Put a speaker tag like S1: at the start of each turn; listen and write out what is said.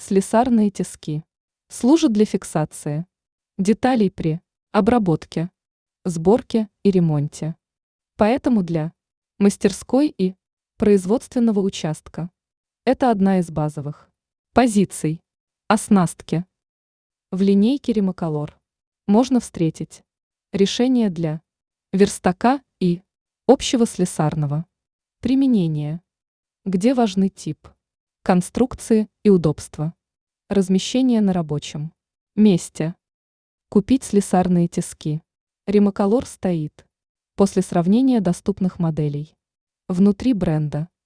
S1: Слесарные тиски. Служат для фиксации деталей при обработке, сборке и ремонте. Поэтому для мастерской и производственного участка это одна из базовых позиций оснастки. В линейке Римоколор можно встретить решения для верстака и общего слесарного применения, где важны тип конструкции и удобство, размещение на рабочем месте. Купить слесарные тиски. Римоколор стоит после сравнения доступных моделей внутри бренда.